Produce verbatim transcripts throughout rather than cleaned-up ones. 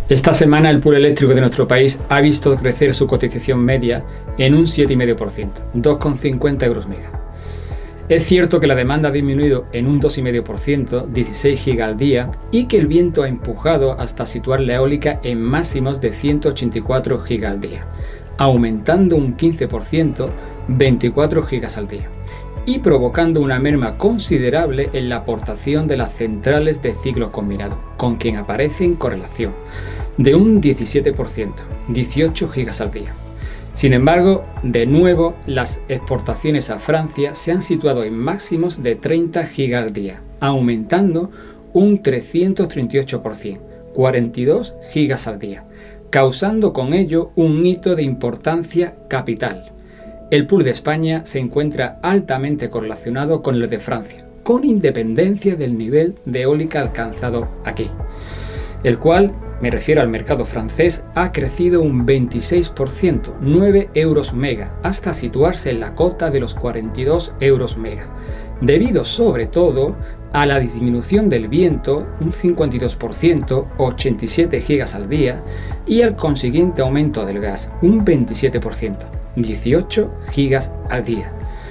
Esta semana el pool eléctrico de nuestro país ha visto crecer su cotización media en un siete coma cinco por ciento, dos coma cincuenta euros mega. Es cierto que la demanda ha disminuido en un dos coma cinco por ciento, dieciséis gigas al día, y que el viento ha empujado hasta situar la eólica en máximos de ciento ochenta y cuatro gigas al día, aumentando un quince por ciento, veinticuatro gigas al día, y provocando una merma considerable en la aportación de las centrales de ciclo combinado, con quien aparece en correlación, de un diecisiete por ciento, dieciocho gigas al día. Sin embargo, de nuevo, las exportaciones a Francia se han situado en máximos de treinta gigas al día, aumentando un trescientos treinta y ocho por ciento, cuarenta y dos gigas al día, causando con ello un hito de importancia capital. El pool de España se encuentra altamente correlacionado con el de Francia, con independencia del nivel de eólica alcanzado aquí, el cual, me refiero al mercado francés, ha crecido un veintiséis por ciento, nueve euros mega, hasta situarse en la cota de los cuarenta y dos euros mega, debido sobre todo a la disminución del viento, un cincuenta y dos por ciento, ochenta y siete gigas al día, y al consiguiente aumento del gas, un veintisiete por ciento, dieciocho gigas al día.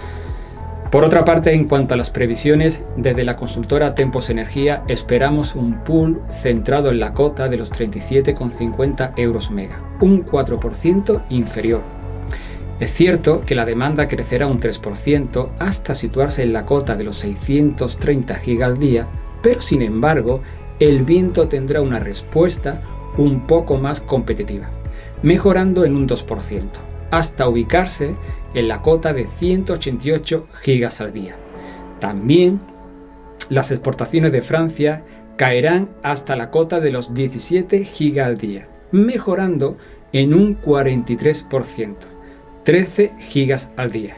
Por otra parte, en cuanto a las previsiones, desde la consultora Tempos Energía esperamos un pool centrado en la cota de los treinta y siete coma cincuenta euros mega, un cuatro por ciento inferior. Es cierto que la demanda crecerá un tres por ciento hasta situarse en la cota de los seiscientos treinta gigas al día, pero sin embargo, el viento tendrá una respuesta un poco más competitiva, mejorando en un dos por ciento, hasta ubicarse en la cota de ciento ochenta y ocho gigas al día. También las exportaciones de Francia caerán hasta la cota de los diecisiete gigas al día, mejorando en un cuarenta y tres por ciento, trece gigas al día.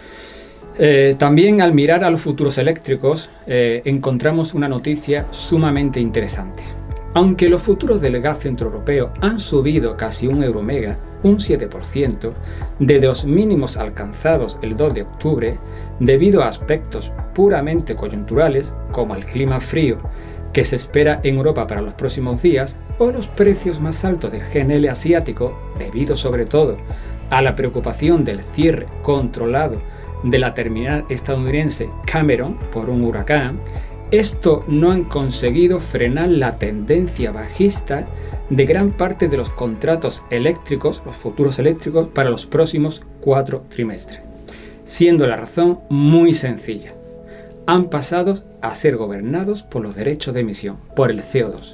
Eh, también al mirar a los futuros eléctricos eh, encontramos una noticia sumamente interesante. Aunque los futuros del gas centroeuropeo han subido casi un euro mega, un siete por ciento, desde los mínimos alcanzados el dos de octubre, debido a aspectos puramente coyunturales como el clima frío que se espera en Europa para los próximos días, o los precios más altos del G N L asiático, debido sobre todo a la preocupación del cierre controlado de la terminal estadounidense Cameron por un huracán, esto no han conseguido frenar la tendencia bajista de gran parte de los contratos eléctricos, los futuros eléctricos, para los próximos cuatro trimestres, siendo la razón muy sencilla. Han pasado a ser gobernados por los derechos de emisión, por el C O dos.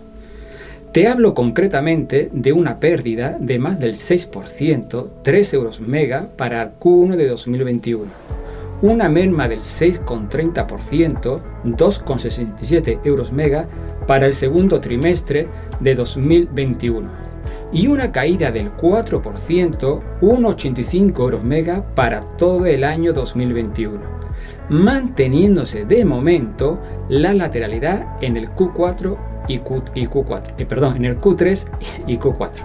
Te hablo concretamente de una pérdida de más del seis por ciento, tres euros mega para el Q uno de dos mil veintiuno. Una merma del seis coma treinta por ciento, dos coma sesenta y siete euros mega para el segundo trimestre de dos mil veintiuno, y una caída del cuatro por ciento, uno coma ochenta y cinco euros mega para todo el año dos mil veintiuno, manteniéndose de momento la lateralidad en el Q cuatro y Q, y Q cuatro, eh, perdón, en el Q tres y Q cuatro.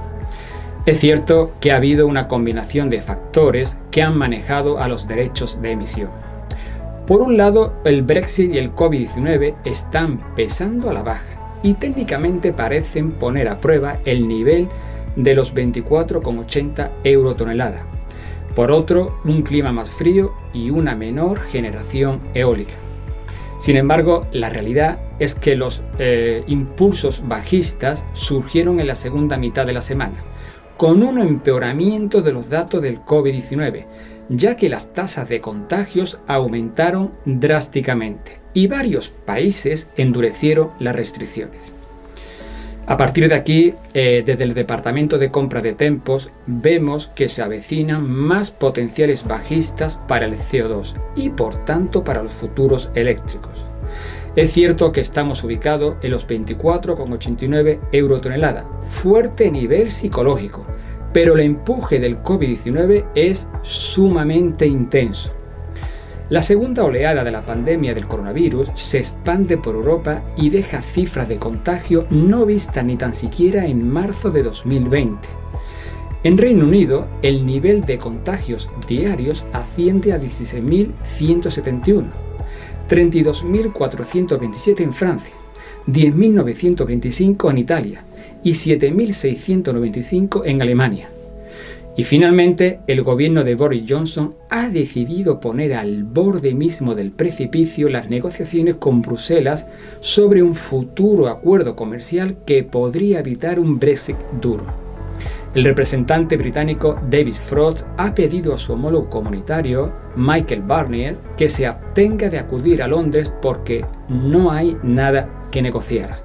Es cierto que ha habido una combinación de factores que han manejado a los derechos de emisión. Por un lado, el Brexit y el COVID diecinueve están pesando a la baja y técnicamente parecen poner a prueba el nivel de los veinticuatro coma ochenta euro tonelada. Por otro, un clima más frío y una menor generación eólica. Sin embargo, la realidad es que los eh, impulsos bajistas surgieron en la segunda mitad de la semana, con un empeoramiento de los datos del COVID diecinueve, ya que las tasas de contagios aumentaron drásticamente y varios países endurecieron las restricciones. A partir de aquí, eh, desde el departamento de compra de Tempos, vemos que se avecinan más potenciales bajistas para el C O dos y por tanto para los futuros eléctricos. Es cierto que estamos ubicados en los veinticuatro coma ochenta y nueve euro tonelada, fuerte nivel psicológico, pero el empuje del COVID diecinueve es sumamente intenso. La segunda oleada de la pandemia del coronavirus se expande por Europa y deja cifras de contagio no vistas ni tan siquiera en marzo de dos mil veinte. En Reino Unido, el nivel de contagios diarios asciende a dieciséis mil ciento setenta y uno, treinta y dos mil cuatrocientos veintisiete en Francia, diez mil novecientos veinticinco en Italia y siete mil seiscientos noventa y cinco en Alemania. Y finalmente, el gobierno de Boris Johnson ha decidido poner al borde mismo del precipicio las negociaciones con Bruselas sobre un futuro acuerdo comercial que podría evitar un Brexit duro. El representante británico David Frost ha pedido a su homólogo comunitario, Michael Barnier, que se abstenga de acudir a Londres porque no hay nada que negociar.